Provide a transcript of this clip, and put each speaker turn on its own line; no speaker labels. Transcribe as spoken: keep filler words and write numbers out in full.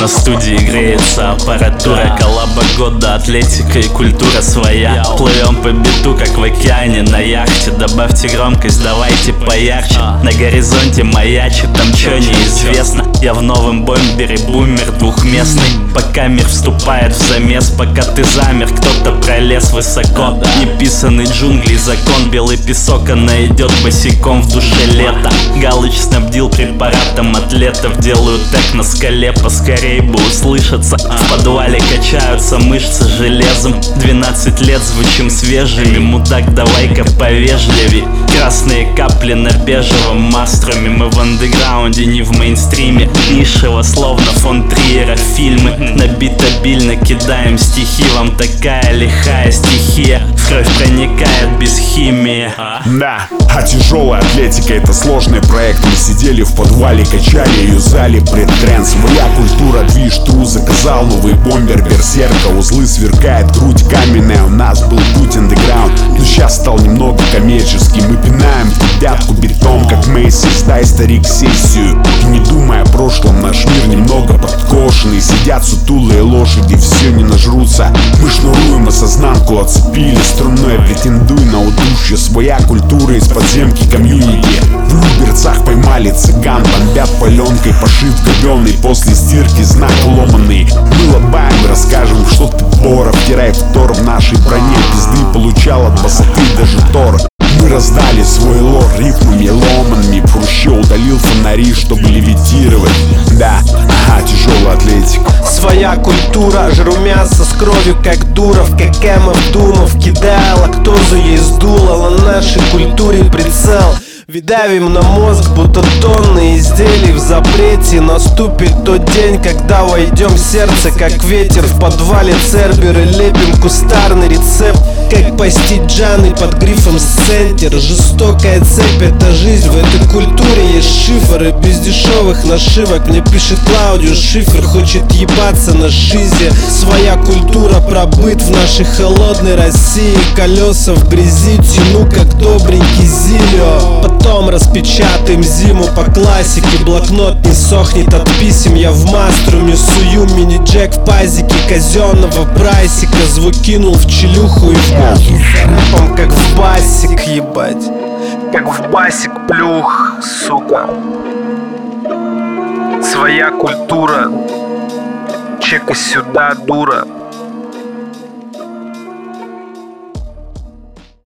на студии греется аппаратура. Коллаба года, атлетика и культура своя. Плывем по биту, как в океане на яхте. Добавьте громкость, давайте поярче. На горизонте маячит, там чё неизвестно. Я в новом бомбере, бумер двухместный. Пока мир вступает в замес, пока ты замер, кто-то пролез высоко. Неписанный джунгли закон, белый песок, она идет босиком, в душе лето. Галыч снабдил препаратом атлетов, делают так на скале, поскорей бы услышаться. В подвале качаются мышцы железом. Двенадцать лет звучим свежими, мудак, давай-ка повежливей. Красные капли на бежевом мастроме. Мы в андеграунде, не в мейнстриме. Нишево, словно фон Триера фильмы. Набит обильно, кидаем стихи. Вам такая лихая стихия, в кровь проникает без химии.
Да, а тяжелая атлетика — это сложный проект. Мы сидели в подвале, качали, юзали предтрend. Своя культура, движ, тру, заказал новый бомбер, берсерка. Узлы сверкает, грудь каменная. У нас был путь андеграунд, но сейчас стал немного коммерческий. Мы пинаем в пятку бетон, как Мейси. Сдай, старик, сессию. И не думай о прошлом, наш мир немного подкошенный. Сидят сутулые лошади, все не нажрутся. Мы шнуруем осознанку, оцепили струной. Претендуй на удушье, своя культура из подземки комьюнити. В Люберцах поймали цыган, бомбят паленкой. Пошив говёный, после стирки знак ломанный. Мы лобаем и расскажем, что ты боров. Втирай втор в нашей броне, пизды получал от босоты даже Тор. Мы раздали свой лор рифмами ломанными. Фруще удалил фонари, чтобы левитировать. Да, ага, тяжелая атлетика.
Своя культура, жру мясо с кровью, как Дуров. Как Эмов Думов, кидая лактозу, ей сдуло. На нашей культуре прицел. Видавим на мозг, будто тонны изделий в запрете. Наступит тот день, когда войдем в сердце, как ветер в подвале Церберы. Лепим кустарный рецепт, как пасти джаны под грифом сцентер. Жестокая цепь — это жизнь, в этой культуре есть шифры. Без дешевых нашивок мне пишет Клаудиус Шифер. Хочет ебаться на шизе. Своя культура, пробыт в нашей холодной России. Колеса в грязи тяну, как добренький Зилио. Потом распечатаем зиму по классике. Блокнот не сохнет от писем. Я в маструме сую мини-джек в пазике казенного прайсика. Звук кинул в челюху и в мозг. Рэпом как в басик, ебать. Как в басик плюх, сука. Своя культура. Чека сюда, дура.